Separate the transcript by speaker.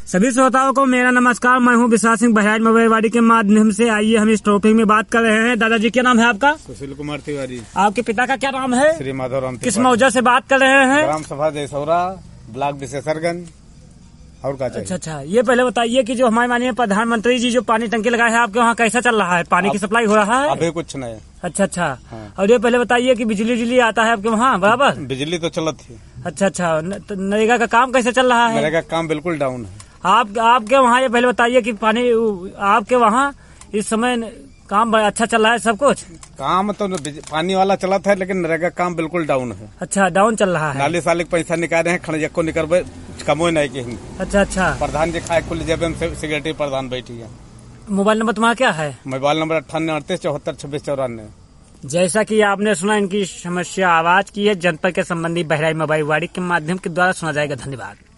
Speaker 1: सभी श्रोताओं को मेरा नमस्कार। मैं हूं विशाल सिंह बहराइच मोबाइलवाड़ी के माध्यम से। आइए हम इस टॉपिक में बात कर रहे हैं। दादाजी क्या नाम है आपका?
Speaker 2: सुशील कुमार तिवारी।
Speaker 1: आपके पिता का क्या नाम है?
Speaker 2: श्री माधवराम।
Speaker 1: किस मौजा से बात कर रहे हैं?
Speaker 2: ग्राम सभा जयसौरा, ब्लॉक विशेषरगंज। और क्या चाहिए?
Speaker 1: अच्छा, ये पहले बताइए कि जो हमारे माननीय प्रधानमंत्री जी जो पानी टंकी लगाए हैं आपके वहाँ कैसा चल रहा है? पानी की सप्लाई हो रहा है?
Speaker 2: अभी कुछ नहीं।
Speaker 1: अच्छा।
Speaker 2: हाँ।
Speaker 1: और ये पहले बताइए कि बिजली आता है आपके वहाँ बराबर?
Speaker 2: बिजली तो चलत थी।
Speaker 1: अच्छा। तो नरेगा का काम कैसे चल रहा है?
Speaker 2: नरेगा का काम बिल्कुल डाउन है।
Speaker 1: आपके वहाँ ये पहले बताइए कि पानी आपके वहाँ इस समय काम बड़ा अच्छा चल रहा है सब कुछ?
Speaker 2: काम तो पानी वाला चलत है, लेकिन नरेगा काम बिल्कुल डाउन है।
Speaker 1: अच्छा, डाउन चल रहा है।
Speaker 2: नाली साल पैसा निकाले हैं, खड़जको निकल कमो नहीं की।
Speaker 1: अच्छा।
Speaker 2: प्रधान जी खाए कुल जब सेक्रेटरी प्रधान बैठी है।
Speaker 1: मोबाइल नंबर तुम्हारा क्या है?
Speaker 2: Mobile number 9838742694।
Speaker 1: जैसा कि आपने सुना, इनकी समस्या आवाज की है। जनपद के संबंधी बहराइच मोबाइलवाड़ी के माध्यम के द्वारा सुना जाएगा। धन्यवाद।